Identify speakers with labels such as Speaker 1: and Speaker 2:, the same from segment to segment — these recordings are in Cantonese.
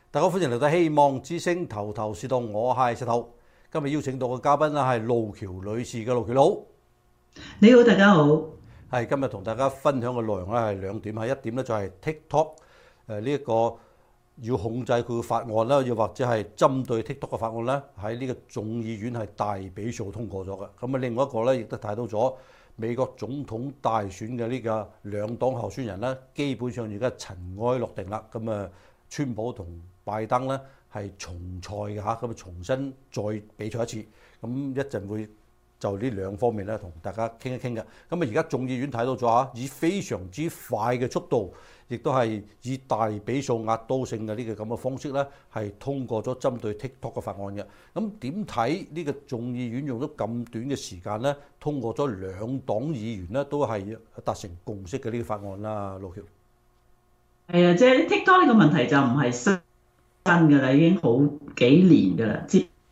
Speaker 1: 大家歡迎嚟到希望之聲頭頭是道，我係石頭。今日邀請到嘅嘉賓咧係路橋女士嘅，路橋佬。
Speaker 2: 你好，大家好。
Speaker 1: 係今日同大家分享嘅內容咧係兩點，一點咧就係 TikTok 呢一個要控制佢嘅法案啦，又或者係針對 TikTok 嘅法案咧喺呢個眾議院係大比數通過咗嘅。咁啊，另外一個咧亦都睇到咗美國總統大選嘅呢個兩黨候選人咧，基本上而家塵埃落定啦。咁啊，川普同拜登咧係重賽嘅嚇，咁啊重新再比賽一次。咁一陣會就呢兩方面咧同大家傾一傾嘅。咁啊，而家眾議院睇到咗嚇，以非常之快嘅速度，亦都係以大比數壓倒性嘅呢個咁嘅方式咧，係通過咗針對 TikTok 嘅法案嘅。咁點睇呢個眾議院用咗咁短嘅時間咧，通過咗兩黨議員咧都係達成共識嘅呢個法案啦，路橋。
Speaker 2: 係啊，即係 TikTok 呢個問題就唔係新㗎啦，已經好幾年㗎啦。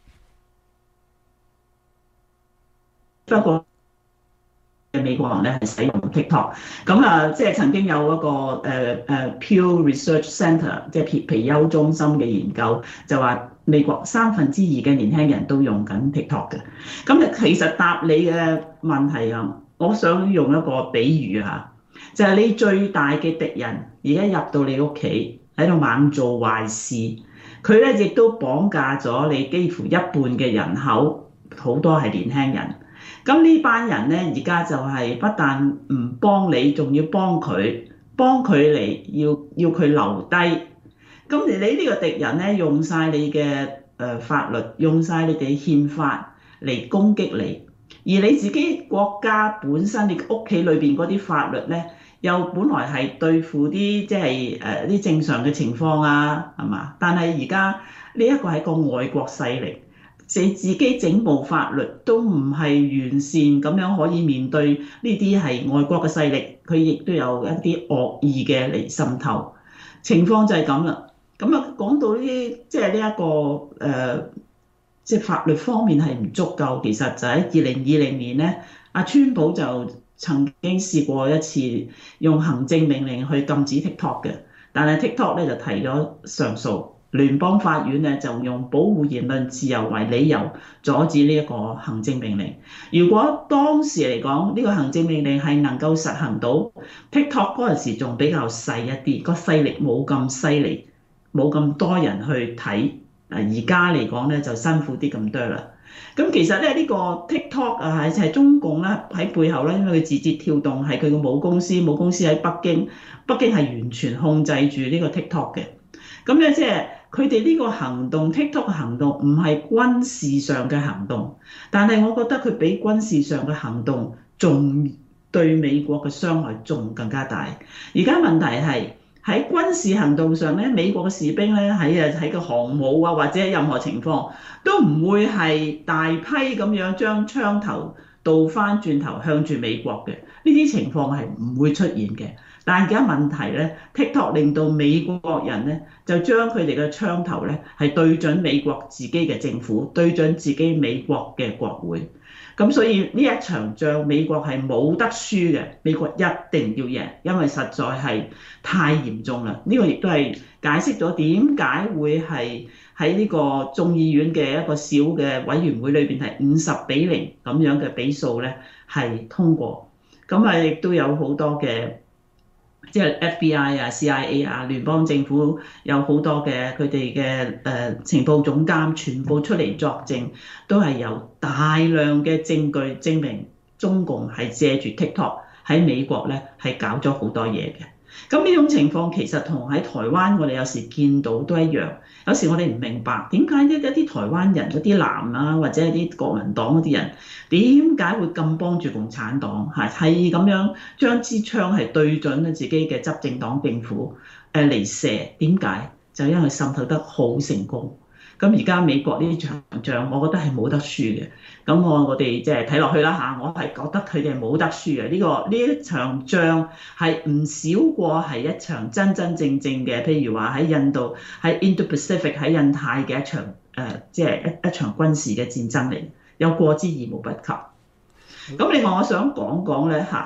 Speaker 2: 不過美國人咧係使用 TikTok，咁啊，即係曾經有一個Pew Research Center， 即係皮尤中心嘅研究，就話美國2/3嘅年輕人都用緊 TikTok 嘅。咁其實答你嘅問題啊，我想用一個比喻啊，就係你最大嘅敵人而家入到你屋企喺度猛做壞事，佢咧亦都綁架咗你幾乎一半嘅人口，好多係年輕人。咁呢班人咧，而家就係不但唔幫你，仲要幫佢嚟要佢留低。咁你呢個敵人咧，用晒你嘅法律，用晒你哋憲法嚟攻擊你，而你自己國家本身，你屋企裏邊嗰啲法律咧，又本來係對付啲即係啲正常嘅情況啊，係嘛？但係而家呢一個係個外國勢力。自己整部法律都唔係完善咁樣可以面對呢啲係外國嘅勢力，佢亦都有一啲惡意嘅嚟滲透，情況就係咁啦。咁啊講到呢啲即係呢一個即係法律方面係唔足夠，其實就喺2020年咧，阿川普就曾經試過一次用行政命令去禁止 TikTok 嘅，但係 TikTok 咧就提咗上訴。聯邦法院咧就用保護言論自由為理由阻止呢一個行政命令。如果當時嚟講呢個行政命令係能夠實行到 TikTok 嗰陣時仲比較細一啲，個勢力冇咁犀利，冇咁多人去睇。而家嚟講咧就辛苦啲咁多啦。咁其實咧呢個 TikTok 啊係中共咧喺背後咧，因為佢字節跳動係佢個母公司，母公司喺北京，北京係完全控制住呢個 TikTok 嘅。咁咧即係佢哋呢個行動 TikTok 嘅行動唔係軍事上嘅行動，但係我覺得佢比軍事上嘅行動仲對美國嘅傷害仲更加大。而家問題係喺軍事行動上咧，美國嘅士兵咧喺個航母啊或者任何情況都唔會係大批咁樣將槍頭倒翻轉頭向住美國嘅，呢啲情況係唔會出現嘅。但係而家問題咧 ，TikTok 令到美國人咧就將佢哋嘅槍頭咧係對準美國自己嘅政府，對準自己美國嘅國會。咁所以呢一場仗美國係冇得輸嘅，美國一定要贏，因為實在係太嚴重啦。呢個亦都係解釋咗點解會係喺呢個眾議院嘅一個小嘅委員會裏邊係50-0咁樣嘅比數咧係通過。咁啊亦都有好多嘅。即係 FBI 啊、CIA 啊、聯邦政府有好多嘅佢哋嘅情報總監全部出嚟作證，都係有大量嘅證據證明中共係借住 TikTok 喺美國咧係搞咗好多嘢嘅。咁呢種情況其實同喺台灣我哋有時見到都一樣，有時我哋唔明白點解一啲台灣人嗰啲藍啊或者一啲國民黨嗰啲人點解會咁幫住共產黨係咁樣將支槍係對準自己嘅執政黨政府嚟射？點解？就因為滲透得好成功。咁而家美國呢場仗，我覺得係冇得輸嘅。咁我哋即係睇落去啦嚇，我係覺得佢哋冇得輸嘅。呢一場仗係唔少過係一場真真正正嘅，譬如話喺印度、喺 Indo-Pacific 喺印太嘅一場即係一場軍事嘅戰爭嚟，有過之而無不及。咁另外我想講講咧嚇。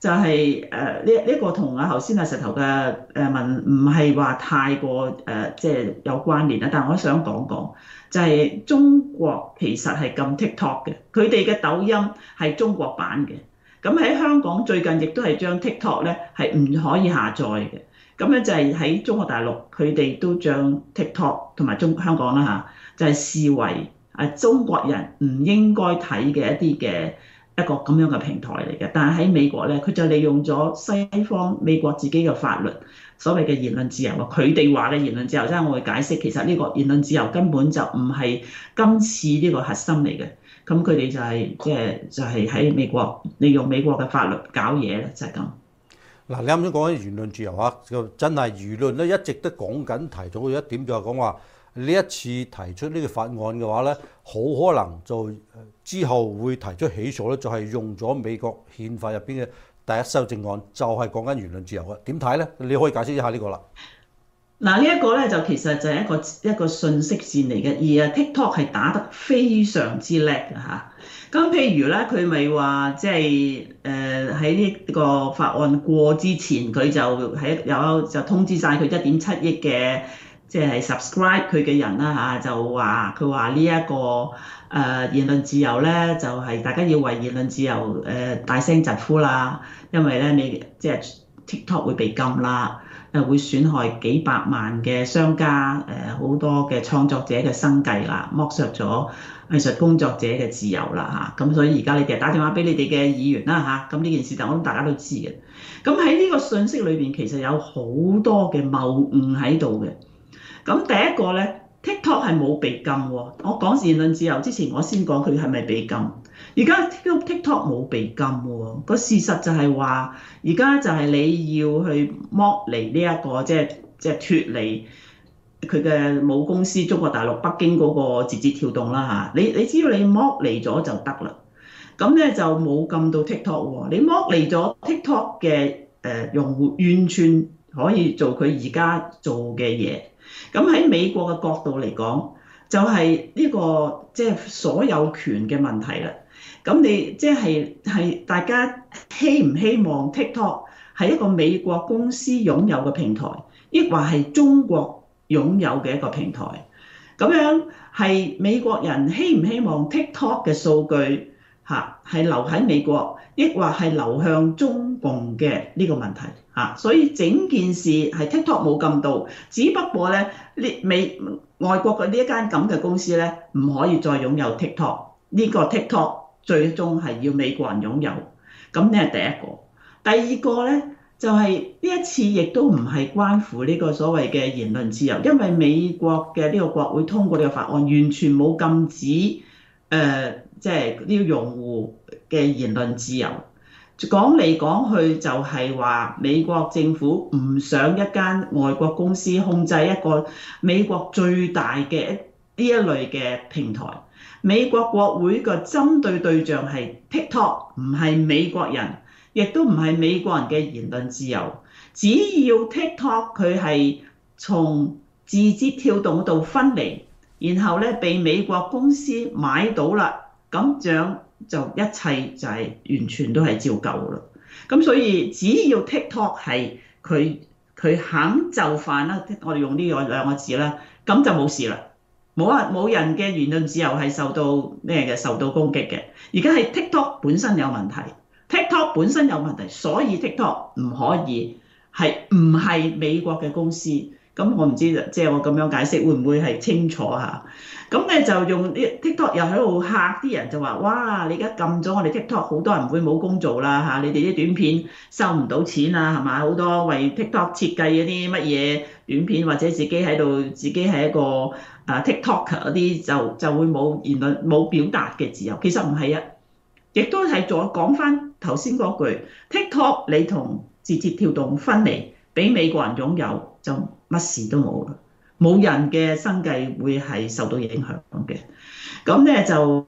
Speaker 2: 就係呢個同頭先阿石頭嘅問唔係話太過即係有關聯啦，但係我想講講，就係中國其實係禁 TikTok 嘅，佢哋嘅抖音係中國版嘅。咁喺香港最近亦都係將 TikTok 咧係唔可以下載嘅。咁樣就係喺中國大陸，佢哋都將 TikTok 同埋香港啦嚇，就係視為中國人唔應該睇嘅一啲嘅一個咁樣嘅平台嚟嘅。但係喺美國咧，佢就利用咗西方美國自己嘅法律，所謂嘅言論自由啊。佢哋話嘅言論自由，即係我會解釋，其實呢個言論自由根本就唔係今次呢個核心嚟嘅。咁佢哋就係就係喺美國利用美國嘅法律搞嘢咧，就係咁。
Speaker 1: 嗱，你啱先講緊言論自由啊，就真係輿論咧一直都講緊提到一點，就係講話呢一次提出呢個法案嘅話咧，好可能就之後會提出起訴咧，就係用咗美國憲法入邊嘅第一修正案，就係講緊言論自由嘅。點睇咧？你可以解釋一下呢個啦。
Speaker 2: 嗱，呢一個咧就其實就係一個信息戰嚟嘅，而TikTok 係打得非常之叻嘅嚇。咁譬如咧，佢咪話即係喺呢個法案過之前，佢就通知晒佢1.7億嘅即係 subscribe 佢嘅人啦嚇，就話佢話呢一個言論自由咧，就係大家要為言論自由大聲疾呼啦，因為咧你即係 TikTok 會被禁啦。會損害幾百萬嘅商家，好多嘅創作者嘅生計啦，剝削咗藝術工作者嘅自由啦嚇。咁所以而家你哋打電話俾你哋嘅議員啦嚇，咁呢件事就我諗大家都知嘅。咁喺呢個信息裏邊，其實有好多嘅謬誤喺度嘅。咁第一個咧，TikTok 係冇被禁喎。我講言論自由之前，我先講佢係咪被禁。而家 TikTok 冇被禁喎，個事實就係話，而家就係你要去剝離呢一個即係脫離佢嘅母公司中國大陸北京嗰個字節跳動啦嚇。你只要你剝離咗就得啦，咁咧就冇禁到 TikTok 喎。你剝離咗 TikTok 嘅用戶，完全可以做佢而家做嘅嘢。咁喺美國嘅角度嚟講，就係呢個即係所有權嘅問題啦。咁你即係大家希唔希望 TikTok 係一個美國公司擁有嘅平台，抑或係中國擁有嘅一個平台？咁樣係美國人希唔希望 TikTok 嘅數據係留喺美國，抑或係流向中共嘅呢個問題嚇？所以整件事係 TikTok 冇禁到，只不過咧外國嘅呢一間咁嘅公司咧唔可以再擁有 TikTok， 呢個 TikTok。最終係要美國人擁有，咁呢係第一個。第二個咧就係呢一次亦都唔係關乎呢個所謂嘅言論自由，因為美國嘅呢個國會通過呢個法案，完全冇禁止即係呢個用戶嘅言論自由。講嚟講去就係話美國政府唔想一間外國公司控制一個美國最大嘅呢一類嘅平台。美國國會嘅針對對象係 TikTok， 唔係美國人，亦都唔係美國人嘅言論自由。只要 TikTok 佢係從字節跳動度分離，然後咧被美國公司買到啦，咁樣就一切就係完全都係照舊啦。咁所以只要 TikTok 係佢肯就範啦，我哋用呢兩個字啦，咁就冇事啦。冇人嘅言論自由係受到攻擊嘅。而家係 TikTok 本身有問題 ，TikTok 本身有問題，所以 TikTok 唔可以唔係美國嘅公司。咁我唔知即係我咁樣解釋會唔會係清楚嚇？咁咧就用 TikTok 又喺度嚇啲人，就話哇，你而家禁咗我哋 TikTok， 好多人會冇工做啦嚇，你哋啲短片收唔到錢啊係嘛？好多為 TikTok 設計嗰啲乜嘢短片，或者自己係一個TikToker 嗰啲就會冇言論冇表達嘅自由。其實唔係啊，亦都係再講翻頭先嗰句 TikTok 你同字節跳動分離，俾美國人擁有就乜事都冇啦，冇人嘅生計會係受到影響嘅。咁咧就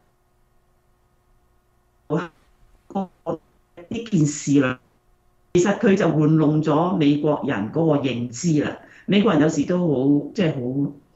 Speaker 2: 呢件事啦，其實佢就玩弄咗美國人嗰個認知啦。美國人有時都好即係好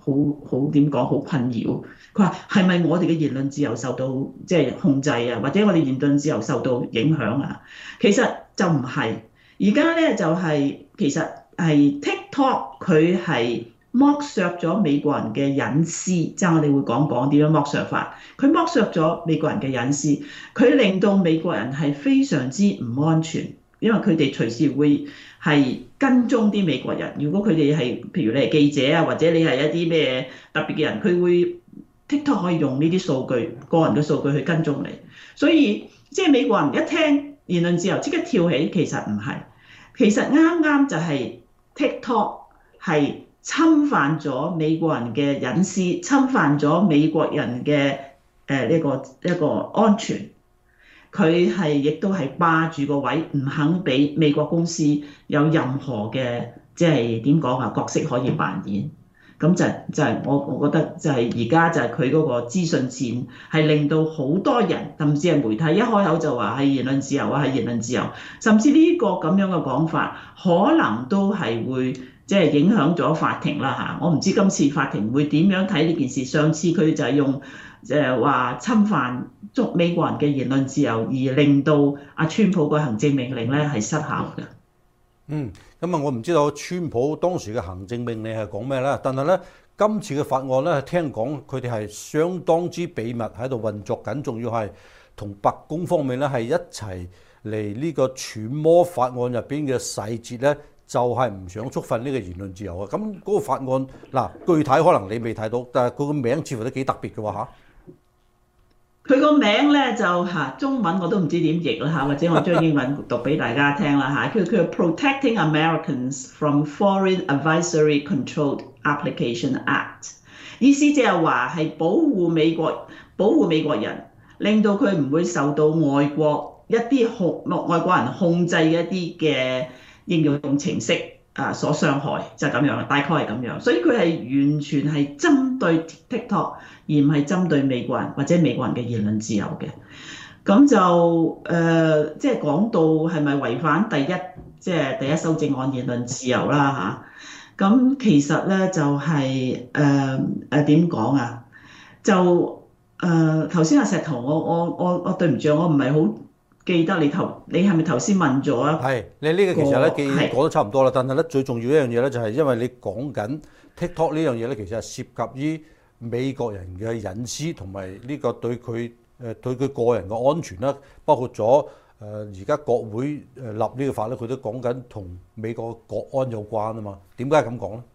Speaker 2: 點講好困擾。佢話係咪我哋嘅言論自由受到即係控制啊，或者我哋言論自由受到影響啊？其實就唔係，而家咧就係其實係 TikTok 佢係剝削咗美國人嘅隱私，即係我哋會講點樣剝削法。佢剝削咗美國人嘅隱私，佢令到美國人係非常之唔安全，因為佢哋隨時會係跟蹤啲美國人。如果佢哋係譬如你係記者啊，或者你係一啲咩特別嘅人，佢會 TikTok 可以用呢啲數據、個人嘅數據去跟蹤你。所以即係美國人一聽言論自由即刻跳起，其實唔係，其實啱啱就係 TikTok 係侵犯咗美國人嘅隱私，侵犯咗美國人嘅一個安全。佢係亦都係霸住個位，唔肯俾美國公司有任何嘅即係點講啊角色可以扮演。咁就係我覺得就係而家就係佢嗰個資訊戰係令到好多人，甚至係媒體一開口就話係言論自由啊，係言論自由，甚至呢個咁樣嘅講法可能都係會即係影響咗法庭啦嚇。我唔知今次法庭會點樣睇呢件事。上次佢就係用話侵犯美國人嘅言論自由，而令到阿川普個行政命令咧係失效嘅。
Speaker 1: 咁啊，我唔知道川普當時嘅行政命令係講咩啦，但係咧今次嘅法案咧，聽講佢哋係相當之秘密喺度運作緊，仲要係同白宮方面咧係一齊嚟呢個揣摩法案入邊嘅細節咧，就係唔想觸犯呢個言論自由啊。咁嗰個法案嗱，具體可能你未睇到，但係佢個名似乎都幾特別嘅喎嚇。
Speaker 2: 佢個名咧就中文我都唔知點譯啦或者我將英文讀俾大家聽啦佢 Protecting Americans from Foreign Advisory Controlled Application Act， 意思即係話係保護美國人，令到佢唔會受到外國外國人控制嘅一啲嘅應用程式所傷害，就係咁樣，大概係咁樣。所以佢係完全係針對 TikTok， 而唔係針對美國人或者美國人嘅言論自由嘅。咁就即係講到係咪違反第一修正案言論自由啦嚇？咁其實咧就係點講啊？就頭先阿石頭，我對唔住，我唔係好記得你係咪頭先問咗啊？
Speaker 1: 係，你呢個其實咧講得差唔多啦，但係咧最重要一樣嘢咧就係因為你講緊 TikTok 呢樣嘢咧，其實係涉及於美國人嘅隱私同埋呢個對佢個人嘅安全啦，包括咗而家國會立呢個法咧，佢都講緊同美國國安有關啊嘛。點解係咁講咧？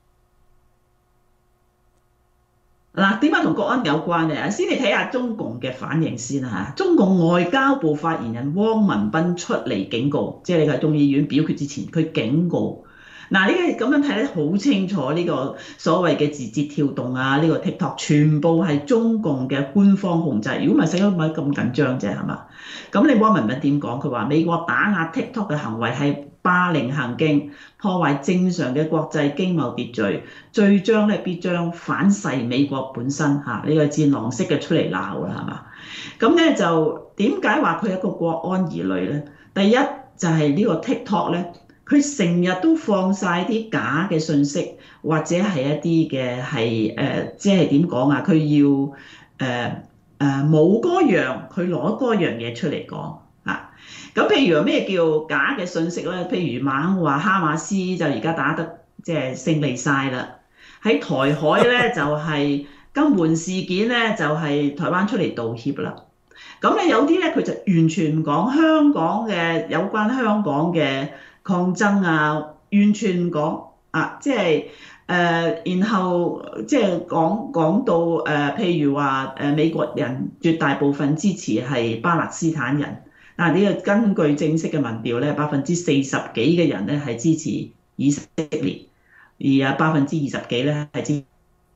Speaker 2: 嗱，點解同國安有關咧？先你睇下中共嘅反應先啦。中共外交部發言人汪文斌出嚟警告，即係你喺眾議院表決之前，佢警告。嗱，呢個咁樣睇得好清楚，呢個所謂嘅字節跳動啊，呢個 TikTok 全部係中共嘅官方控制。如果唔係，使乜咁緊張啫？係嘛？咁你汪文斌點講？佢話美國打壓 TikTok 嘅行為係霸凌行徑，破壞正常嘅國際經貿秩序，最終咧必將反噬美國本身嚇。呢個戰狼式嘅出嚟鬧啦，係嘛？咁咧就點解話佢係一個國安疑慮咧？第一就係呢個 TikTok 咧。佢成日都放晒啲假嘅信息，或者係一啲嘅係即係點講啊？佢要冇嗰樣，佢攞嗰樣嘢出嚟講啊。咁譬如咩叫假嘅信息咧？譬如猛話哈馬斯就而家打得即係勝利晒啦。喺台海咧就係金門事件咧就係台灣出嚟道歉啦。咁咧有啲咧佢就完全唔講香港嘅有關香港嘅抗爭啊，完全唔講啊，即係然後即係講到譬如話美國人絕大部分支持係巴勒斯坦人，嗱呢個根據正式嘅民調咧，40%幾嘅人咧係支持以色列，而20%幾咧係支持。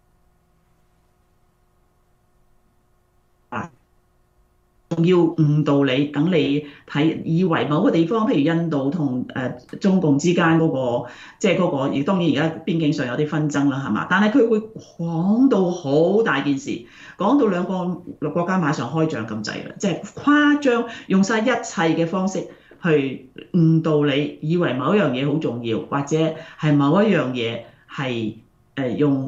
Speaker 2: 仲要誤導你，等你睇以為某個地方，譬如印度同中共之間嗰個，即係嗰個，而當然而家邊境上有啲紛爭啦，係嘛？但係佢會講到好大件事，講到兩個國家馬上開仗咁滯啦，即係誇張，用晒一切嘅方式去誤導你，以為某一樣嘢好重要，或者係某一樣嘢係用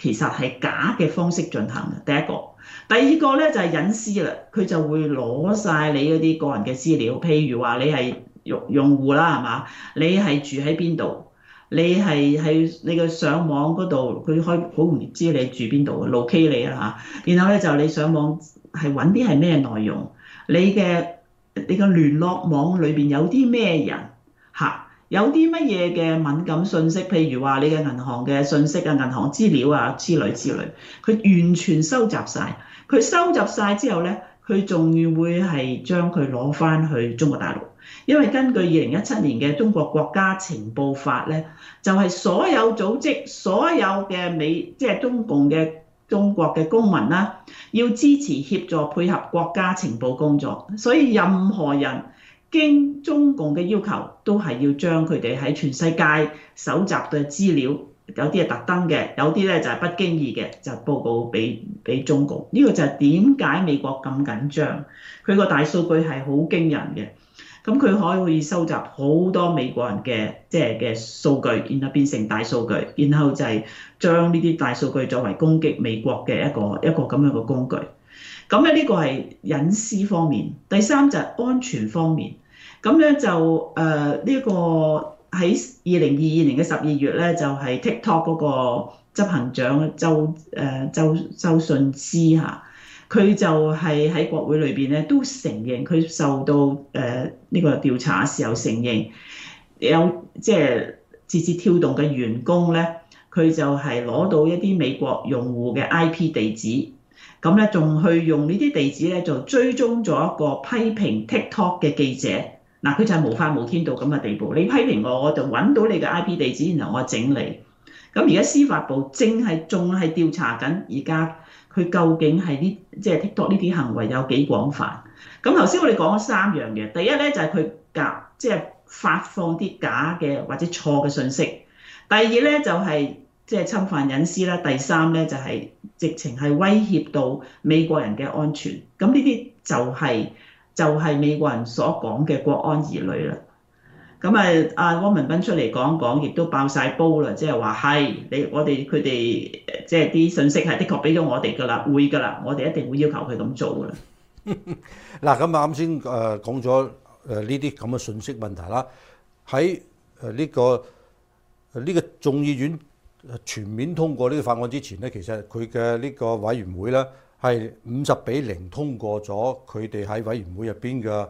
Speaker 2: 其實係假嘅方式進行嘅。第一個，第二個咧就係隱私啦，佢就會攞晒你嗰啲個人嘅資料，譬如話你係用戶啦，係嘛？你係住喺邊度？你係喺你嘅上網嗰度，佢可以好容易知你住邊度，locate你啊嚇。然後咧就你上網係揾啲係咩內容？你嘅聯絡網裏邊有啲咩人嚇？有啲乜嘢嘅敏感信息，譬如話你嘅銀行嘅信息啊、銀行資料啊之類，佢完全收集晒。佢收集晒之後咧，佢仲會係將佢攞翻去中國大陸。因為根據2017年嘅中國國家情報法咧，就係所有組織、所有嘅即係中國嘅公民啦，要支持協助配合國家情報工作。所以任何人經中共嘅要求，都係要將佢哋喺全世界搜集嘅資料，有啲係特登嘅，有啲咧就係不經意嘅，就報告俾中共。呢個就係點解美國咁緊張？佢個大數據係好驚人嘅。咁佢可以收集好多美國人嘅數據，然後變成大數據，然後就係將呢啲大數據作為攻擊美國嘅一個咁樣嘅工具。咁咧呢個係隱私方面，第三就係安全方面。咁咧就呢個喺2022年嘅12月咧，就係 TikTok 嗰個執行長周信之嚇。佢就係喺國會裏邊咧都承認，佢受到呢個調查嘅時候承認有即係字節跳動嘅員工咧，佢就係攞到一啲美國用戶嘅 IP 地址，咁咧仲去用呢啲地址咧就追蹤咗一個批評 TikTok 嘅記者。嗱，佢就係無法無天到咁嘅地步，你批評我，我就揾到你嘅 IP 地址，然後我整你。咁而家司法部仲係調查緊，而家佢究竟係即係 TikTok 呢啲行為有幾廣泛？咁頭先我哋講咗3樣嘢，第一咧就係佢即係發放啲假嘅或者錯嘅信息；第二咧就係即係侵犯隱私啦；第三咧就係直情係威脅到美國人嘅安全。咁呢啲就係美國人所講嘅國安疑慮啦。咁阿汪文斌出嚟講，亦都爆晒煲啦，即係話係佢哋即係啲信息係的確俾咗我哋㗎啦，會㗎啦，我哋一定會要求佢咁做㗎啦。
Speaker 1: 嗱，咁啱先講咗呢啲咁嘅信息問題啦。喺呢個眾議院全面通過呢個法案之前咧，其實佢嘅呢個委員會咧係50-0通過咗佢哋喺委員會入邊嘅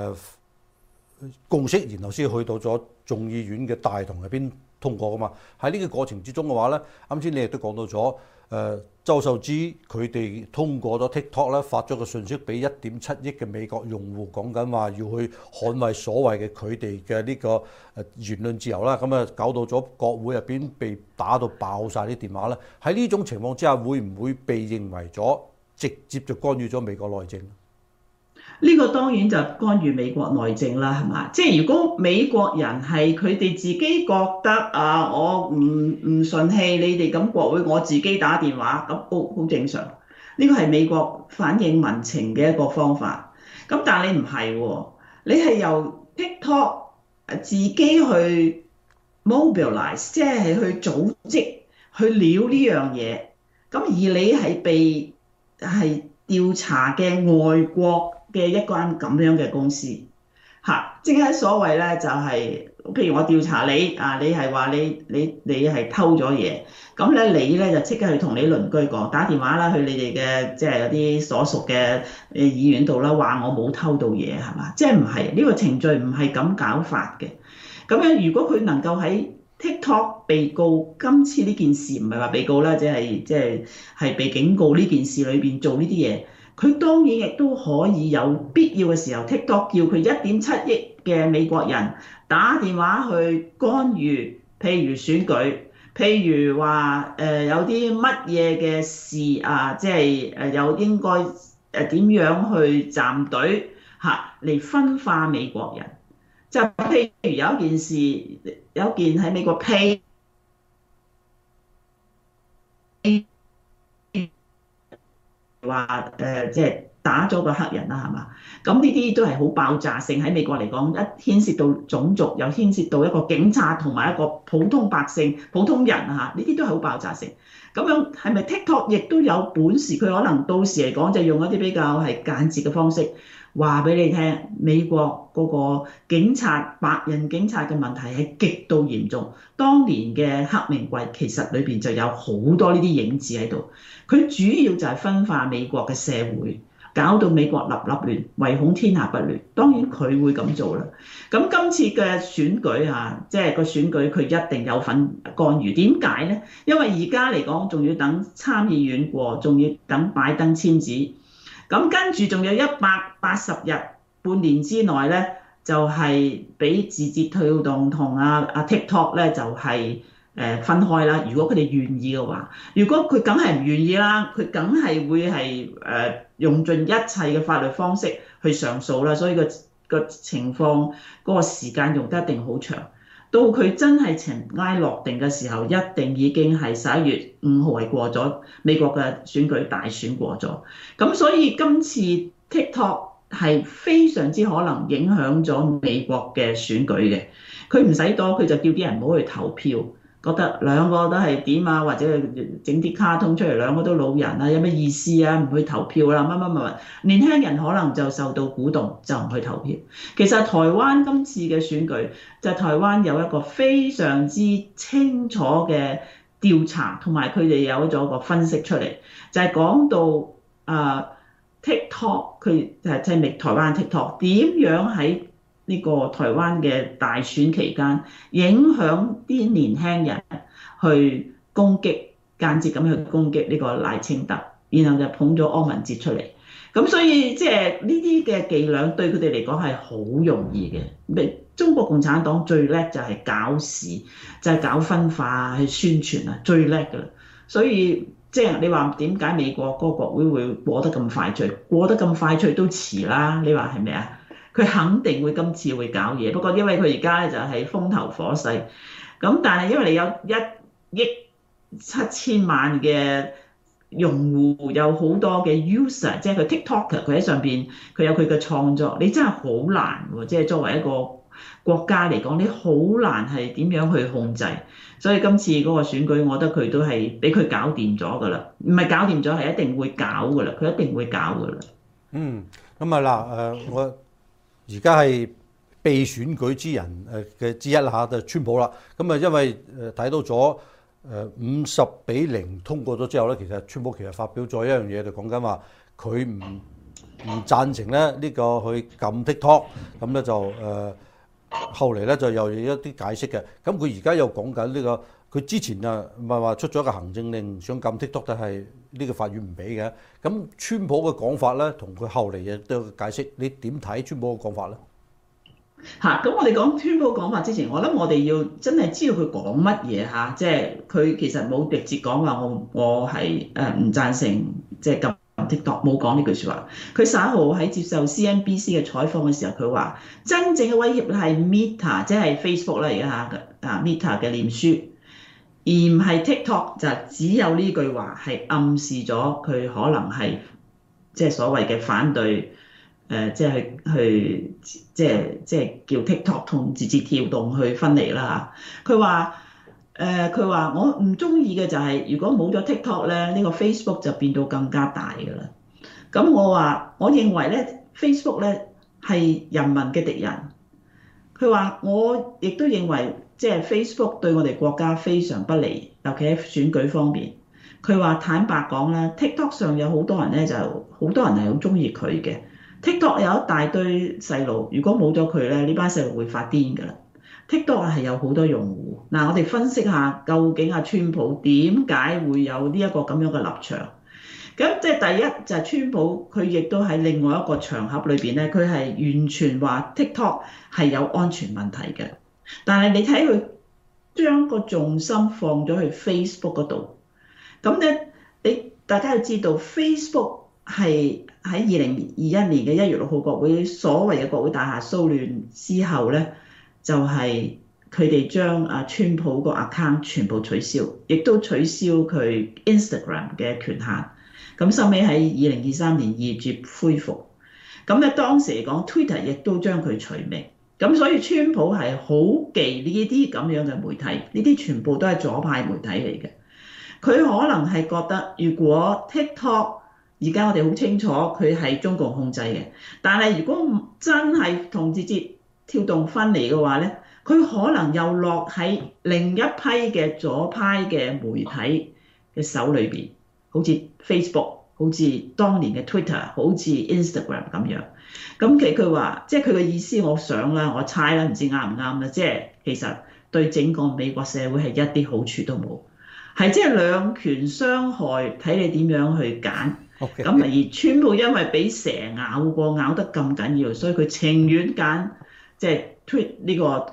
Speaker 1: 共識，然後先去到咗眾議院嘅大堂入邊通過噶嘛。喺呢個過程之中嘅話咧，啱先你亦都講到咗，周受資佢哋通過咗 TikTok 咧，發咗個信息俾1.7億嘅美國用戶，講緊話要去捍衛所謂嘅佢哋嘅呢個言論自由啦。咁搞到咗國會入邊被打到爆晒啲電話咧。喺呢種情況之下，會唔會被認為咗直接就干預咗美國內政？
Speaker 2: 呢個當然就干預美國內政啦，係嘛？即係如果美國人係佢哋自己覺得我唔順氣你哋咁國會，我自己打電話咁好正常。呢個係美國反映民情嘅一個方法。咁但係你唔係喎，你係由 TikTok 自己去 mobilize， 即係去組織去撩呢樣嘢。咁而你係調查嘅外國嘅一間咁樣嘅公司嚇，即係所謂咧就係，譬如我調查你你係話你係偷咗嘢，咁咧你咧就即刻去同你鄰居講，打電話啦去你哋嘅即係有啲所屬嘅議員度啦，話我冇偷到嘢係嘛？即係唔係呢個程序唔係咁搞法嘅。咁樣如果佢能夠喺 TikTok 被告今次呢件事唔係話被告啦，即係被警告呢件事裏邊做呢啲嘢。佢當然亦都可以有必要嘅時候 ，TikTok 叫佢1.7億嘅美國人打電話去干預，譬如選舉，譬如話有啲乜嘢嘅事即係有應該點樣去站隊嚟分化美國人。就譬如有一件事，有件喺美國話即係打咗個黑人啦，係嘛？咁呢啲都係好爆炸性，喺美國嚟講，一牽涉到種族，又牽涉到一個警察同埋一個普通百姓、普通人啊，呢啲都係好爆炸性。咁樣係咪 TikTok 亦都有本事？佢可能到時嚟講就用一啲比較係間接嘅方式話俾你聽，美國嗰個警察、白人警察嘅問題係極度嚴重。當年嘅黑名貴其實裏邊就有好多呢啲影子喺度。佢主要就係分化美國嘅社會，搞到美國立立亂，唯恐天下不亂。當然佢會咁做啦。咁今次嘅選舉啊，即係個選舉佢一定有份干預。點解呢？因為而家嚟講仲要等參議院過，仲要等拜登簽字。咁跟住仲有180日，半年之內咧，就係俾字節跳動同TikTok 咧就係分開啦。如果佢哋願意嘅話，如果佢梗係唔願意啦，佢梗係會係用盡一切嘅法律方式去上訴啦。所以個情況嗰個時間用得一定好長。到佢真係塵埃落定嘅時候，一定已經係11月5號係過咗美國嘅選舉大選過咗。咁所以今次 TikTok 係非常之可能影響咗美國嘅選舉嘅。佢唔使多，佢就叫啲人唔好去投票，覺得兩個都係點啊，或者整啲卡通出嚟，兩個都老人啊，有咩意思啊？唔去投票啦，乜，年輕人可能就受到鼓動，就唔去投票。其實台灣今次嘅選舉就係台灣有一個非常之清楚嘅調查，同埋佢哋有咗個分析出嚟，就係講到TikTok 佢就係台灣 TikTok 點樣喺呢個台灣嘅大選期間影響啲年輕人去攻擊，間接咁去攻擊呢個賴清德，然後就捧咗柯文哲出嚟。咁所以即係呢啲嘅伎倆對佢哋嚟講係好容易嘅。中國共產黨最叻就係搞事，就係搞分化去宣傳啊，最叻㗎啦。所以即係你話點解美國嗰個國會會過得咁快脆？過得咁快脆都遲啦，你話係咪啊？佢肯定會今次會搞嘢，不過因為佢而家咧就係風頭火勢，咁但係因為你有1億7千萬嘅用戶，有好多嘅 user， 即係佢 TikToker，佢喺上邊佢有佢嘅創作，你真係好難喎！即係作為一個國家嚟講，你好難係點樣去控制。所以今次嗰個選舉，我覺得佢都係俾佢搞掂咗㗎啦，唔係搞掂咗，係一定會搞㗎啦，佢一定會搞㗎啦。
Speaker 1: 咁啊嗱我而家係被選舉之人嘅之一啦嚇，就川普啦。咁啊，因為睇到咗50-0通過咗之後咧，其實川普其實發表咗一樣嘢，就講緊話佢唔贊成咧呢個去撳 TikTok，咁咧就後嚟咧就又有一啲解釋嘅。咁佢而家又講緊呢個，佢之前啊唔係話出咗一個行政令想撳 TikTok，但係呢個法院唔俾嘅。咁川普嘅講法咧，同佢後嚟嘅都有解釋。你點睇川普嘅講法咧？
Speaker 2: 咁我哋講川普講法之前，我諗我哋要真係知道佢講乜嘢嚇，即係佢其實冇直接講話我係唔贊成即係撳 TikTok，冇講呢句説話。佢11號喺接受 CNBC 嘅採訪嘅時候，佢話真正嘅威脅係 Meta， 即係 Facebook 啦而家嚇Meta 嘅臉書，而唔係 TikTok。就只有呢句話係暗示咗佢可能係即係所謂嘅反對。即係去即係叫 TikTok 同字節跳動去分離啦嚇。佢話我唔中意嘅就係如果冇咗 TikTok 咧，呢個 Facebook 就變到更加大㗎啦。咁我認為咧 Facebook 咧係人民嘅敵人。佢話我亦都認為即係 Facebook 對我哋國家非常不利，尤其喺選舉方面。佢話坦白講咧 ，TikTok 上有好多人咧就好多人係好中意佢嘅。TikTok 有一大堆細路，如果冇咗佢咧，呢班細路會發癲㗎啦。TikTok 係有好多用戶。嗱，我哋分析下究竟川普點解會有呢一個咁樣嘅立場。咁即係第一就係川普，佢亦都喺另外一個場合裏邊咧，佢係完全話 TikTok 係有安全問題嘅。但係你睇佢將個重心放咗去 Facebook 嗰度，咁咧大家要知道 Facebook 係喺2021年嘅1月6號國會所謂嘅國會大廈騷亂之後咧，就係佢哋將川普個 account 全部取消，亦都取消佢 Instagram 嘅權限。 咁收尾喺2023年2月恢復。咁咧當時嚟講 ，Twitter 亦都將佢除名。咁所以川普係好忌呢啲咁樣嘅媒體，呢啲全部都係左派媒體嚟嘅。佢可能係覺得，如果 TikTok 而家我哋好清楚佢係中共控制嘅，但係如果真係同字節跳動分離嘅話咧，佢可能又落喺另一批嘅左派嘅媒體嘅手裏邊，好似 Facebook。好似當年嘅 Twitter，好似 Instagram 咁樣。咁佢話，即係佢嘅意思，我想啦，我猜啦，唔知啱唔啱啦。即係其實對整個美國社會係一啲好處都冇，係即係兩權傷害，睇你點樣去揀。咁
Speaker 1: Okay.
Speaker 2: 而川普因為俾蛇咬過，咬得咁緊要，所以佢情願揀即係 tweet 呢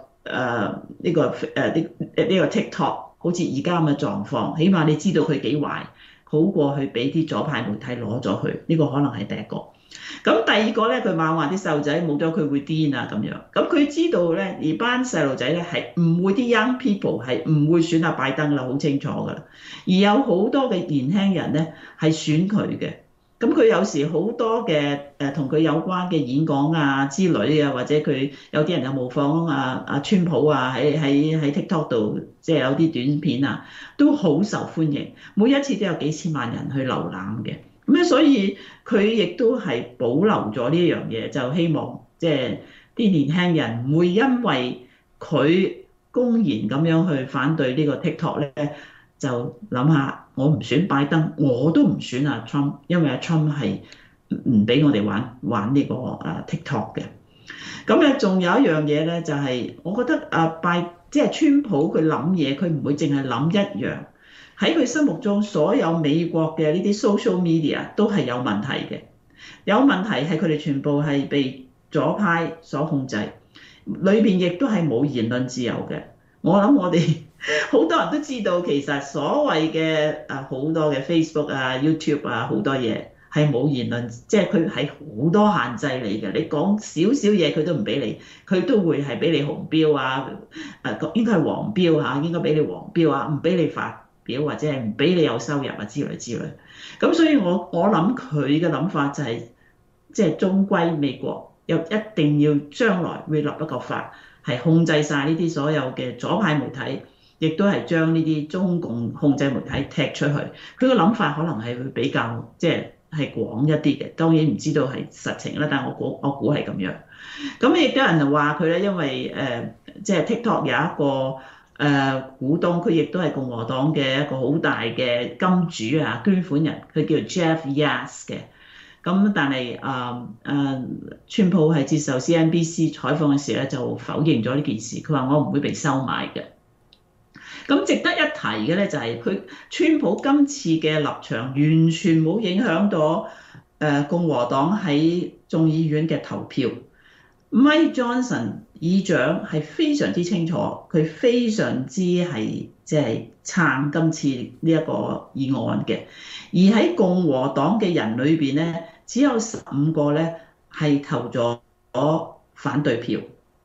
Speaker 2: 個 TikTok， 好似而家咁嘅狀況，起碼你知道佢幾壞。好過去俾啲左派媒體攞咗佢，呢個可能係第一個。咁第二個咧，佢猛話啲細路仔冇咗佢會癲啊咁樣。咁佢知道咧，而班細路仔咧係唔會啲 young people 係唔會選阿拜登啦，好清楚噶啦。而有好多嘅年輕人咧係選佢嘅。咁佢有時好多嘅同佢有關嘅演講啊之類啊，或者佢有啲人有模仿川普啊喺 TikTok 度，即係有啲短片啊，都好受歡迎。每一次都有幾千萬人去瀏覽嘅。咁咧，所以佢亦都係保留咗呢樣嘢，就希望即係啲年輕人唔會因為佢公然咁樣去反對呢個 TikTok 咧，就諗下。我唔選拜登，我都唔選阿 Trump， 因為阿 Trump 係唔俾我哋玩呢個TikTok 嘅。咁咧，仲有一樣嘢咧，就係我覺得即係川普佢諗嘢，佢唔會淨係諗一樣。喺佢心目中，所有美國嘅呢啲 social media 都係有問題嘅。有問題係佢哋全部係被左派所控制，裏邊亦都係冇言論自由嘅。我諗我哋好多人都知道，其實所謂嘅好多嘅 Facebook 啊、YouTube 啊好多嘢係冇言論，即係佢係好多限制你嘅。你講少少嘢佢都唔俾你，佢都會係俾你紅標啊，應該係黃標嚇，應該俾你黃標啊，唔俾你發表或者係唔俾你有收入啊之類之類。咁所以我諗佢嘅諗法就係，即係終歸美國又一定要將來會立一個法。係控制晒呢啲所有嘅左派媒體，亦都係將呢啲中共控制媒體踢出去。佢個諗法可能係會比較即係廣一啲嘅，當然唔知道係實情啦。但係我估係咁樣。咁亦都有人話佢咧，因為即係 TikTok 有一個股東，佢亦都係共和黨嘅一個好大嘅金主啊，捐款人，佢叫 Jeff Yass 嘅。咁但係川普係接受 CNBC 採訪嘅時候咧，就否認咗呢件事。佢話我唔會被收買嘅。咁值得一提嘅咧就係川普今次嘅立場完全冇影響到共和黨喺眾議院嘅投票。Mike Johnson 議長係非常之清楚，佢非常之係即係撐今次呢一個議案嘅。而喺共和黨嘅人裏邊咧，只有15個咧係投咗反對票。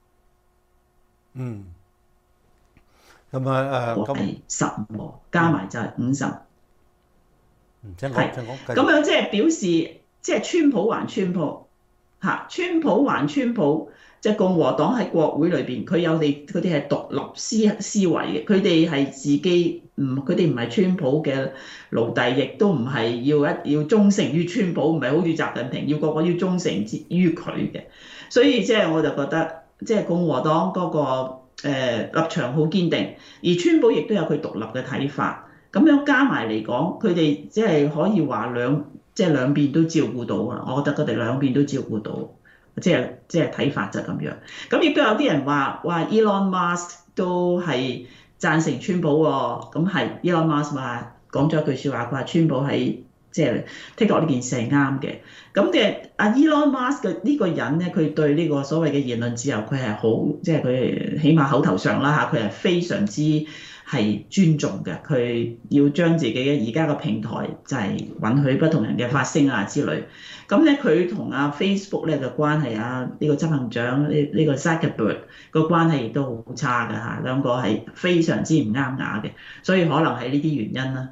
Speaker 1: 嗯。咁
Speaker 2: 我係15個，加埋就係50。
Speaker 1: 請講。
Speaker 2: 咁樣即係表示，即係川普還川普嚇，川普還川普。即係共和黨喺國會裏邊，佢哋係獨立思維嘅，佢哋係自己佢哋唔係川普嘅奴隸，亦都唔係要忠誠於川普，唔係好似習近平要個個要忠誠於佢嘅。所以即係我就覺得，即係共和黨嗰個立場好堅定，而川普亦都有佢獨立嘅睇法。咁樣加埋嚟講，佢哋即係可以話兩邊都照顧到啊！我覺得佢哋兩邊都照顧到。即係睇法就咁樣，咁亦都有啲人話 Elon Musk 都係贊成川普喎，咁係 Elon Musk 話講咗一句説話，佢話川普喺即係 TikTok 呢件事係啱嘅。咁嘅Elon Musk 嘅呢個人咧，佢對呢個所謂嘅言論自由，佢係好即係佢起碼口頭上啦嚇，佢係非常之係尊重嘅。佢要將自己嘅而家嘅平台就係允許不同人嘅發聲啊之類。咁咧，佢同Facebook 咧嘅關係呢個執行長呢個 Zuckerberg 個關係亦都好差㗎嚇，兩個係非常之唔啱牙嘅，所以可能係呢啲原因啦。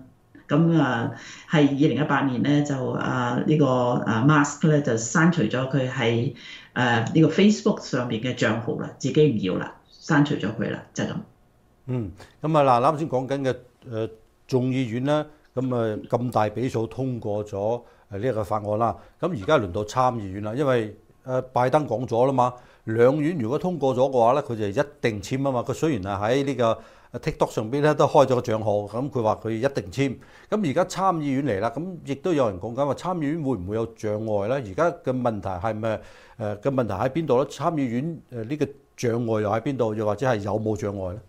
Speaker 2: 咁係2018年咧就呢個Musk 咧就刪除咗佢係呢個 Facebook 上邊嘅帳號啦，自己唔要啦，刪除咗佢啦，就係咁。
Speaker 1: 咁啊嗱，啱先講緊嘅眾議院咧，咁大比數通過咗呢一個法案啦。咁而家輪到參議院啦，因為拜登講咗啦嘛，兩院如果通過咗嘅話咧，佢就一定簽啊嘛。佢雖然係喺呢個TikTok 上邊咧都開咗個賬號，咁佢話佢一定簽。咁而家參議院嚟啦，咁亦都有人講緊話參議院會唔會有障礙咧？而家嘅問題係咪嘅問題喺邊度咧？參議院呢個障礙又喺邊度？又或者係有冇障礙咧？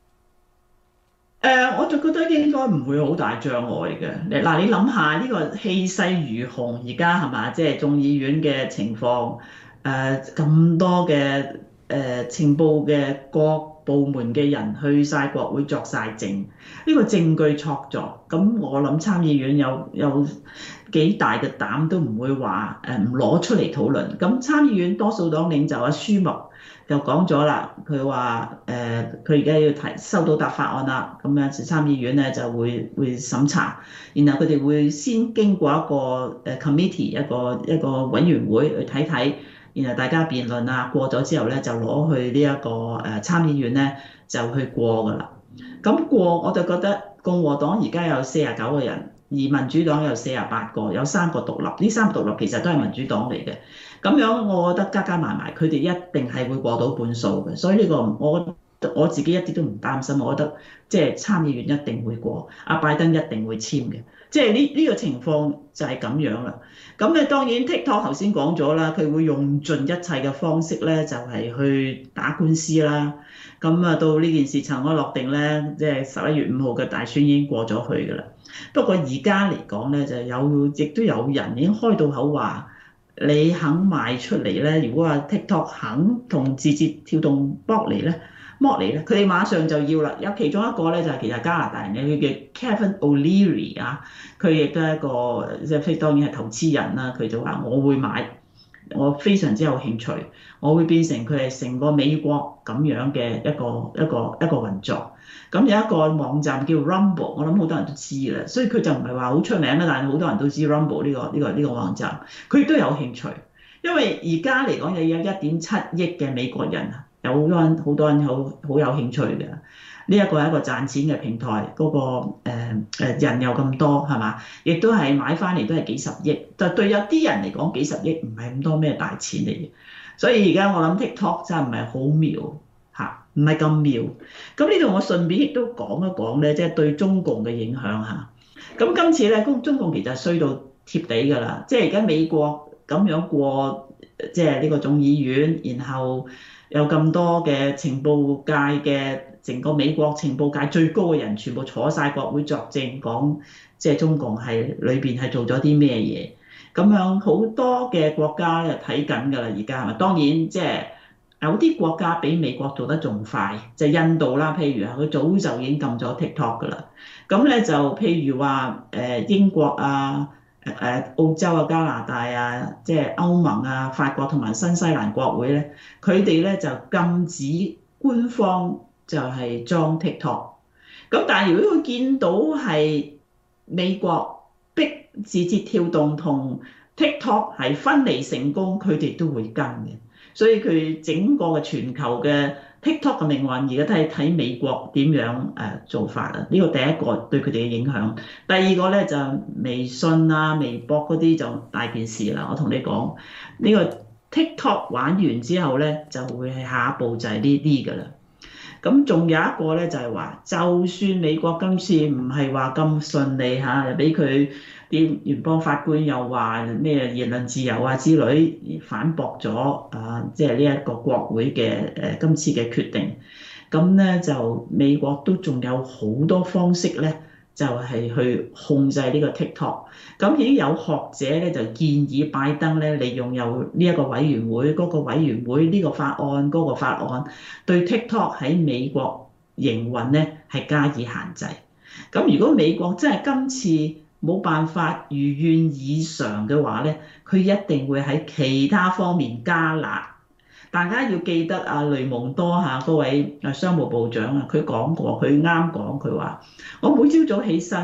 Speaker 2: 我就覺得應該唔會好大障礙嘅。嗱，你諗下呢個氣勢如虹，而家係嘛？即係眾議院嘅情況，咁多嘅情報嘅各部門嘅人去晒國會作晒證，呢個證據確鑿。咁我諗參議院有幾大嘅膽都唔會話唔攞出嚟討論。咁參議院多數黨領袖阿舒默就講咗啦，佢話佢而家要收到答法案啦，咁有時參議院咧就會審查，然後佢哋會先經過一個committee 一個委員會去睇睇，然後大家辯論啊，過咗之後咧就攞去呢一個參議院咧就去過㗎啦。咁過我就覺得共和黨而家有49個人，而民主黨有48個，有3個獨立，呢3個獨立其實都係民主黨嚟嘅。咁樣我覺得加加埋埋，佢哋一定係會過到半數嘅，所以呢個我自己一啲都唔擔心，我覺得即係參議院一定會過，阿拜登一定會簽嘅，即係呢個情況就係咁樣啦。咁咧當然 TikTok 頭先講咗啦，佢會用盡一切嘅方式咧，就係去打官司啦。咁到呢件事塵埃落定咧，即係11月5號嘅大選已經過咗去㗎啦。不過而家嚟講咧，就亦都有人已經開到口話，你肯賣出嚟咧？如果話 TikTok 肯同字節跳動剝離咧，佢哋馬上就要啦。有其中一個咧就係其實加拿大人嘅，佢叫 Kevin O'Leary 啊，佢亦都係一個即係當然係投資人啦。佢就話我會買，我非常之有興趣，我會變成佢係成個美國咁樣嘅一個運作。咁有一個網站叫 Rumble， 我諗好多人都知啦，所以佢就唔係話好出名啦，但係好多人都知 Rumble 呢個網站，佢亦都有興趣，因為而家嚟講有1.7億嘅美國人，有好多人好有興趣嘅。呢一個係一個賺錢嘅平台，嗰個人又咁多係嘛，亦都係買翻嚟都係幾十億，就對有啲人嚟講幾十億唔係咁多咩大錢嚟嘅，所以而家我諗 TikTok 真係唔係好妙。唔係咁妙，咁呢度我順便亦都講一講咧，即係對中共嘅影響嚇。咁今次咧，中共其實衰到貼地㗎啦，即係而家美國咁樣過，即係呢個眾議院，然後有咁多嘅情報界嘅成個美國情報界最高嘅人，全部坐晒國會作證，講即係中共係裏邊係做咗啲咩嘢。咁樣好多嘅國家又睇緊㗎啦，而家係咪？當然即係。有啲國家比美國做得仲快，就係印度啦。譬如佢早就已經禁咗 TikTok 㗎啦。咁咧就譬如話英國啊、澳洲啊、加拿大啊、即係歐盟啊、法國同埋新西蘭國會咧，佢哋咧就禁止官方就係裝 TikTok。咁但係如果佢見到係美國逼字節跳動同 TikTok 係分離成功，佢哋都會跟嘅。所以佢整個嘅全球嘅 TikTok 嘅命運，而家都係睇美國點樣做法啊！呢個第一個對佢哋嘅影響。第二個咧就微信啊、微博嗰啲就大件事啦。我同你講，呢個 TikTok 玩完之後咧，就會係下一步就係呢啲㗎啦。咁仲有一個咧就係話，就算美國今次唔係話咁順利嚇，又俾佢啲聯邦法官又話咩言論自由啊之類，而反駁咗即係呢一個國會嘅今次嘅決定。咁咧就美國都仲有好多方式咧，就係去控制呢個 TikTok。咁已經有學者咧就建議拜登咧利用有呢一個委員會、嗰個委員會呢個法案、嗰個法案，對 TikTok 喺美國營運咧係加以限制。咁如果美國真係今次冇辦法如願以償嘅話咧，佢一定會喺其他方面加辣。大家要記得啊，雷蒙多嗰位商務部長啊，佢講過，佢啱講，佢話我每朝早起身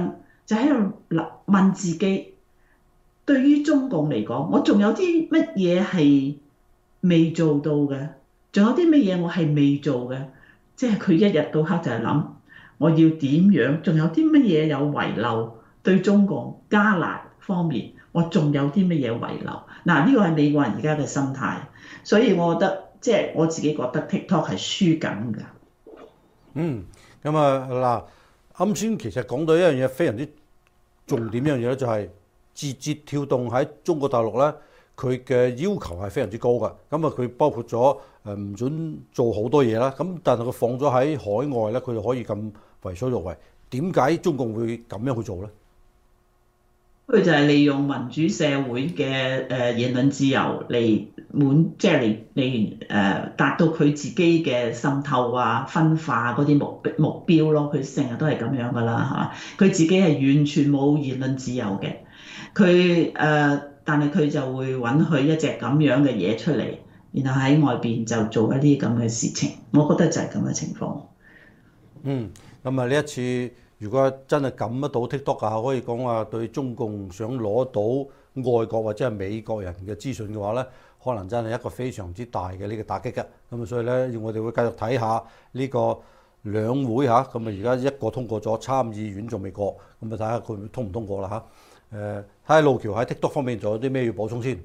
Speaker 2: 就喺度問自己，對於中共嚟講，我仲有啲乜嘢係未做到嘅？仲有啲乜嘢我係未做嘅？即係佢一日到黑就係諗，我要點樣？仲有啲乜嘢有遺漏？對中共加拿方面，我仲有啲乜嘢遺漏？嗱，呢個係美國人而家嘅心態，所以我覺得即係我自己覺得 TikTok 係輸緊㗎。
Speaker 1: 咁啊嗱，啱先其實講到一樣嘢非常之重點一樣嘢咧，就係字節跳動喺中國大陸咧，佢嘅要求係非常之高㗎。咁啊，佢包括咗唔准做好多嘢啦。咁但係佢放咗喺海外咧，佢就可以咁為所欲為。點解中共會咁樣去做咧？
Speaker 2: 佢就係利用民主社會嘅言論自由嚟即係嚟達到佢自己嘅滲透啊、分化嗰啲目標咯。佢成日都係咁樣噶啦嚇。佢自己係完全冇言論自由嘅。但係佢就會允許一隻咁樣嘅嘢出嚟，然後喺外邊就做一啲咁嘅事情。我覺得就係咁嘅情況。
Speaker 1: 咁啊呢一次，如果真係撳得到 TikTok 啊，可以講話對中共想攞到外國或者係美國人嘅資訊嘅話咧，可能真係一個非常之大嘅呢個打擊嘅。咁啊，所以咧，我哋會繼續睇下呢個兩會嚇。咁啊，而家一個通過咗，參議院仲未過，咁啊睇下佢通唔通過啦嚇。睇下路橋喺 TikTok 方面仲有啲咩要補充先。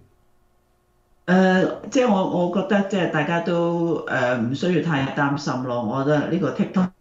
Speaker 2: 即係我覺得即係大家都唔需要太擔心咯。我覺得呢個 TikTok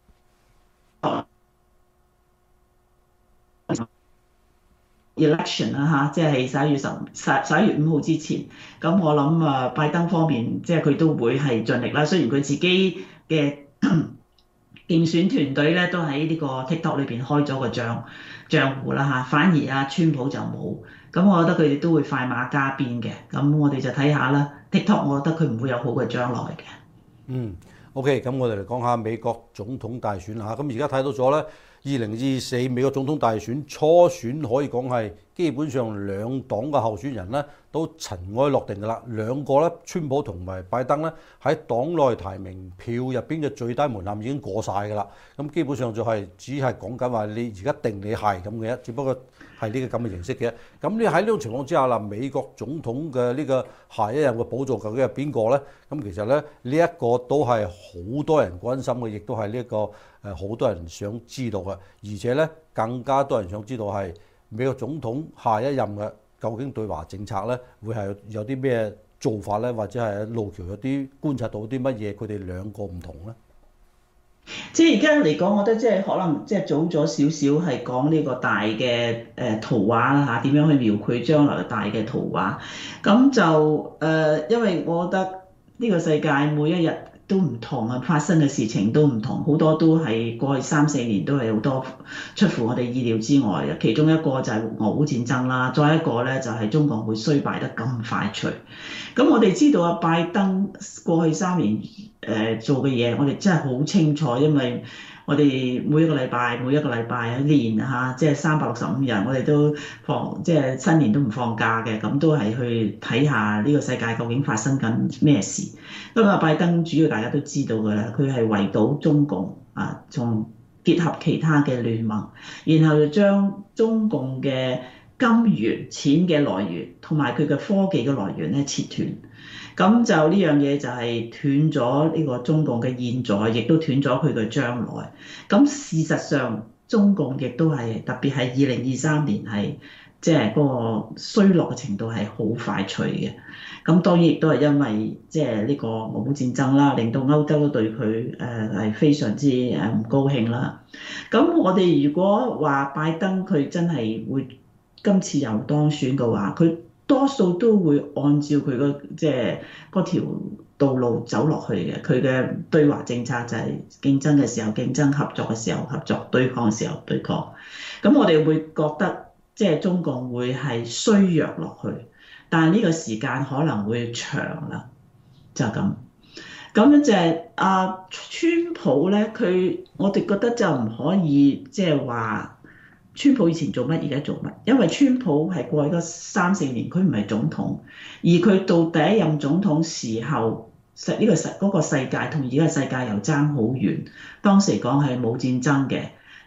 Speaker 2: election 啦嚇，即係11月5號之前，咁我諗拜登方面即係佢都會係盡力啦。雖然佢自己嘅競選團隊咧都喺呢個 TikTok 裏邊開咗個賬戶啦嚇，反而川普就冇。咁我覺得佢哋都會快馬加鞭嘅。咁我哋就睇下啦。TikTok 我覺得佢唔會有好嘅將來嘅。
Speaker 1: OK， 咁我哋嚟講下美國總統大選啦。咁而家睇到咗咧，2024美國總統大選初選可以講係基本上兩黨嘅候選人咧都塵埃落定㗎啦。兩個咧，川普同埋拜登咧喺黨內提名票入邊嘅最低門檻已經過晒㗎啦。咁基本上就係只係講緊話你而家定你係咁嘅啫，只不過係呢個咁嘅形式嘅。咁你喺呢種情況之下啦，美國總統嘅呢個下一任嘅寶座究竟係邊個咧？咁其實咧呢一個都係好多人關心嘅，亦都係呢一個好多人想知道嘅，而且咧更加多人想知道係美國總統下一任嘅究竟對華政策咧會係有啲咩做法咧，或者係路橋有啲觀察到啲乜嘢，佢哋兩個唔同咧？
Speaker 2: 即係而家嚟講，我覺得即係可能即係早咗少少係講呢個大嘅圖畫啦嚇，點樣去描繪將來大嘅圖畫。咁就因為我覺得呢個世界每一日都唔同啊，發生嘅事情都唔同，好多都係過去3-4年都係好多出乎我哋意料之外嘅。其中一個就係俄烏戰爭啦，再一個咧就係中國會衰敗得咁快脆。咁我哋知道拜登過去3年做嘅嘢，我哋真係好清楚，因為我哋每一個禮拜一年嚇，即係365日，我哋都即係新年都唔放假嘅，咁都係去睇下呢個世界究竟發生緊咩事。不過拜登主要大家都知道㗎啦，佢係圍堵中共啊，仲結合其他嘅聯盟，然後就將中共嘅金源、錢嘅來源同埋佢嘅科技嘅來源咧切斷。咁就呢樣嘢就係斷咗呢個中共嘅現在，亦都斷咗佢嘅將來。咁事實上，中共亦都係特別係2023年係即係嗰個衰落嘅程度係好快脆嘅。咁當然亦都係因為即係呢個俄烏戰爭啦，令到歐洲都對佢係非常之唔高興啦。咁我哋如果話拜登佢真係會今次又當選嘅話，佢多數都會按照佢即係嗰條道路走落去嘅。佢嘅對華政策就係競爭嘅時候競爭，合作嘅時候合作，對抗嘅時候對抗。咁我哋會覺得即係中共會係衰弱落去，但係呢個時間可能會長啦，就咁。咁樣就係川普咧，我哋覺得就唔可以即係話。川普以前做乜，而家做乜？因為川普係過去嗰3-4年，佢唔係總統，而佢到第一任總統時候，嗰個世界同而家嘅世界又爭好遠。當時講係冇戰爭嘅，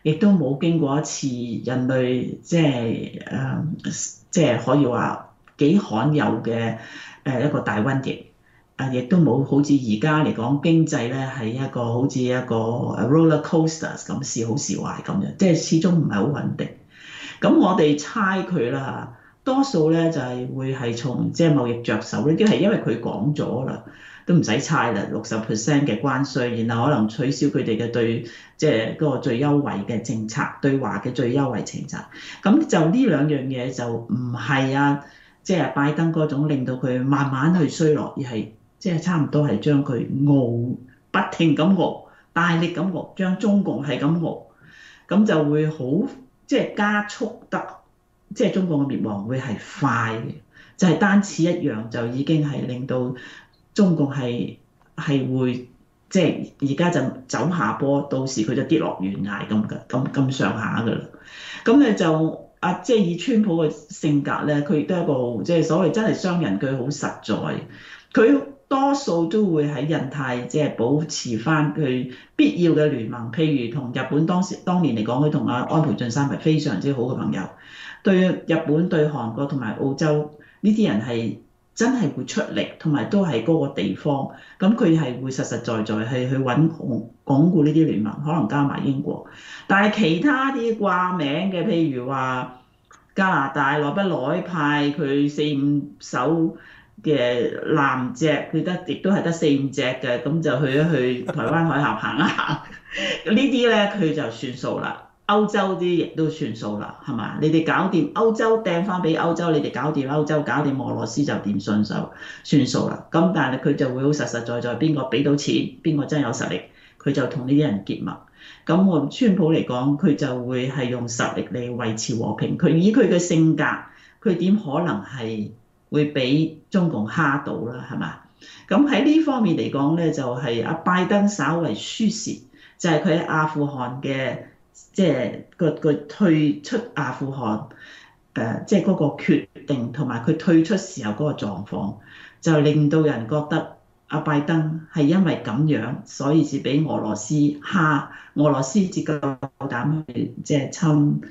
Speaker 2: 亦都冇經過一次人類即係可以話幾罕有嘅一個大瘟疫。亦都冇好似而家嚟講經濟咧係一個好似一個 roller coaster 咁時好時壞咁樣，即係始終唔係好穩定。咁我哋猜佢啦，多數咧就係會係從即係貿易着手，呢啲係因為佢講咗啦，都唔使猜啦，60% 嘅關稅，然後可能取消佢哋嘅對即係嗰個最優惠嘅政策，對華嘅最優惠政策。咁就呢兩樣嘢就唔係即係拜登嗰種令到佢慢慢去衰落，而係即係差唔多係將佢熬，不停咁熬，大力咁熬，將中共係咁熬，咁就會好即係加速得，即係中共嘅滅亡會係快嘅，就係單此一樣就已經係令到中共係會即係而家就走下坡，到時佢就跌落懸崖咁上下㗎啦。咁咧就即係以川普嘅性格咧，佢亦都係一個即係所謂真係商人，佢好實在，佢多數都會喺印太即係保持翻佢必要嘅聯盟，譬如同日本當年嚟講，佢同安倍晉三係非常之好嘅朋友。對日本、對韓國同埋澳洲呢啲人係真係會出力，同埋都係嗰個地方，咁佢係會實實在在係去穩固呢啲聯盟，可能加埋英國。但係其他啲掛名嘅，譬如話加拿大耐不耐派佢4-5艘嘅艦隻，佢亦都係得4-5隻嘅，咁就去一去台灣海峽行一行，呢啲咧佢就算數啦。歐洲啲亦都算數啦，係嘛？你哋搞掂歐洲掟翻俾歐洲，你哋搞掂歐洲，搞掂俄羅斯就掂順手算數啦。咁但係佢就會好實實在在，邊個俾到錢，邊個真有實力，佢就同呢啲人結盟。咁我川普嚟講，佢就會係用實力嚟維持和平。佢以佢嘅性格，佢點可能係會俾中共蝦到啦？係嘛？咁喺呢方面嚟講咧，就係拜登稍為輸蝕，就係佢喺阿富汗嘅。即係個退出阿富汗，即係嗰個決定同埋佢退出時候嗰個狀況，就令到人覺得拜登係因為咁樣，所以至俾俄羅斯蝦，俄羅斯至夠膽去即係侵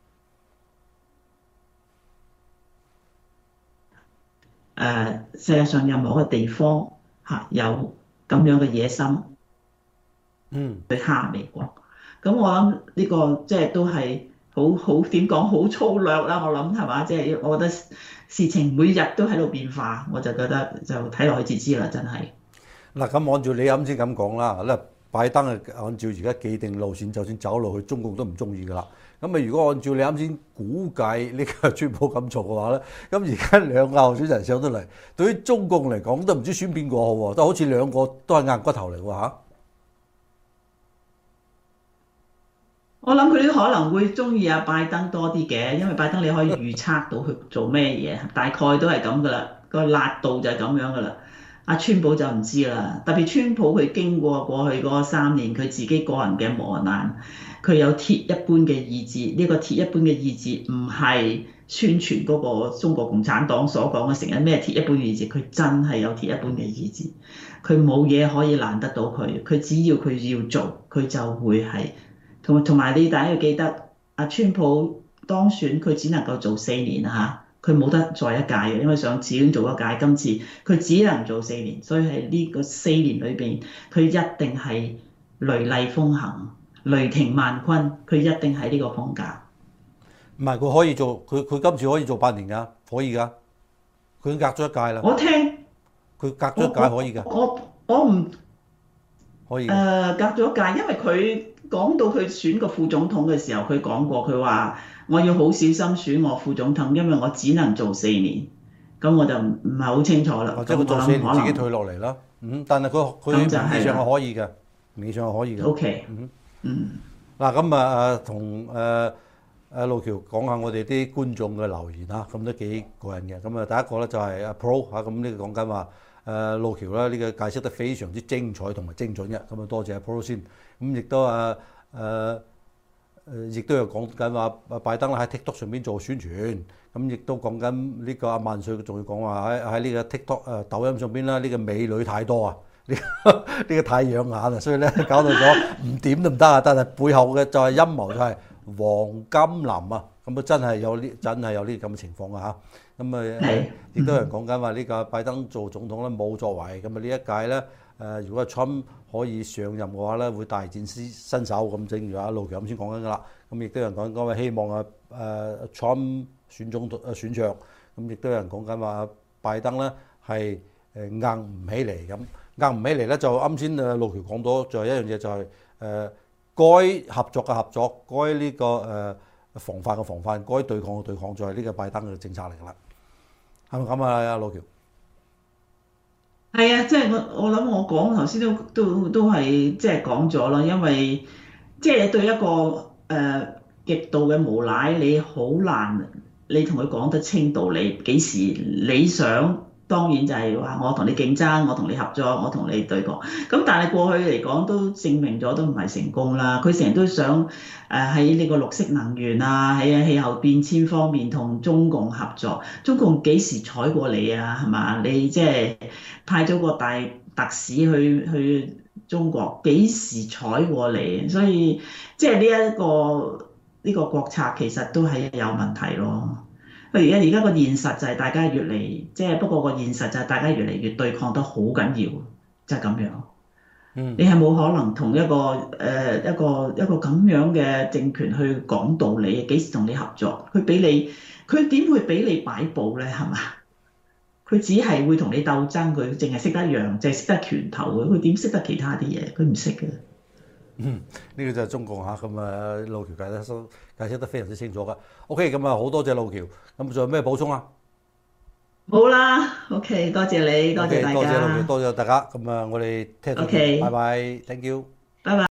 Speaker 2: 世界上任何一個地方有咁樣嘅野心，去蝦美國。咁我諗呢個即係都係好點講好粗略啦，我諗係嘛？即係我覺得事情每日都喺度變化，我就覺得就睇落去至知啦，真係。
Speaker 1: 嗱，咁按照你啱先咁講啦，咧拜登係按照而家既定路線，就算走落去，中共都唔中意噶啦。咁如果按照你啱先估計呢個川普咁做嘅話咧，咁而家兩個候選人上到嚟，對於中共嚟講都唔知選邊個好喎，都好似兩個都係硬骨頭嚟喎嚇。
Speaker 2: 我諗佢都可能會中意拜登多啲嘅，因為拜登你可以預測到佢做咩嘢，大概都係咁噶啦，個辣度就係咁樣噶啦。川普就唔知啦，特別川普佢經過去嗰3年，佢自己個人嘅磨難，佢有鐵一般嘅意志。呢個鐵一般嘅意志唔係宣傳嗰個中國共產黨所講嘅成日咩鐵一般意志，佢真係有鐵一般嘅意志。佢冇嘢可以難得到佢，佢只要佢要做，佢就會係。同埋你大家要記得，川普當選佢只能夠做4年嚇，佢冇得再一屆嘅，因為上次已經做一屆，今次佢只能做4年，所以喺呢個4年裏邊，佢一定係雷厲風行、雷霆萬鈞，佢一定係呢個風格。
Speaker 1: 唔係佢可以做，佢今次可以做8年㗎，可以㗎，佢已經隔咗一屆啦。
Speaker 2: 我聽
Speaker 1: 佢隔咗一屆可以㗎。
Speaker 2: 我唔
Speaker 1: 可以。
Speaker 2: 隔咗一屆，因為佢講到佢選個副總統嘅時候，佢講過，佢話我要好小心選我副總統，因為我只能做4年。咁我就唔係好清楚啦。
Speaker 1: 或者佢做4年自己退落嚟啦。但係佢名義上係可以嘅，名義上係可以嘅。
Speaker 2: OK。
Speaker 1: 嗱咁同路橋講下我哋啲觀眾嘅留言啊，咁都幾過癮嘅。咁第一個咧就係Pro 咁呢個講緊話路橋啦，呢個解釋得非常之精彩同埋精準嘅。咁多謝Pro 先。咁亦都亦都有講緊話拜登喺 TikTok 上邊做宣傳，咁亦都講緊呢個萬歲，仲要講話喺呢個 TikTok 抖音上邊啦，呢個美女太多啊， 呢個太養眼啦，所以咧搞到咗唔點都唔得啊！但係背後嘅就係陰謀，就係黃金林啊！咁啊真係有呢啲咁嘅情況啊嚇！咁啊亦都有人講緊話呢個拜登做總統咧冇作為，咁啊呢一屆咧如果 Trump 可以上任嘅話咧，會大展身手咁，正如阿路強先講緊㗎啦。咁亦都有人講話希望Trump 選上，咁亦都有人講緊話拜登咧係硬唔起嚟咁。硬唔起嚟咧，就啱先路橋講到，就係一樣嘢就係該合作嘅合作，該呢個防範嘅防範，該對抗嘅對抗，就係呢個拜登嘅政策嚟㗎啦。係咪咁啊？阿路橋
Speaker 2: 係啊，即係我諗我講頭先都係即係講咗啦，因為即係對一個極度嘅無賴，你好難你同佢講得清道理，幾時你想？當然就係話我同你競爭，我同你合作，我同你對抗。咁但係過去嚟講都證明咗都唔係成功啦。佢成日都想喺呢個綠色能源啊，喺氣候變遷方面同中共合作。中共幾時睬過你啊？係嘛？你即係派咗個大特使去中國，幾時睬過你？所以即係呢個國策其實都係有問題咯。而家個現實就係大家越嚟，即係不過個現實就係大家越嚟越對抗得好緊要，就係咁樣。你係冇可能同一個咁樣嘅政權去講道理，幾時同你合作？佢點會俾你擺佈咧？係嘛？佢只係會同你鬥爭，佢淨係識得洋，淨係識得拳頭嘅，佢點識得其他啲嘢？佢唔識嘅。
Speaker 1: 呢個就係中共嚇，咁啊路橋解釋得非常之清楚㗎。OK，咁啊好多謝路橋，咁仲有咩補充啊？
Speaker 2: 好啦，OK，多謝你，多謝大家，
Speaker 1: 多謝路橋，多謝大家，咁啊我哋聽日再見，拜拜，thank you。
Speaker 2: 拜拜。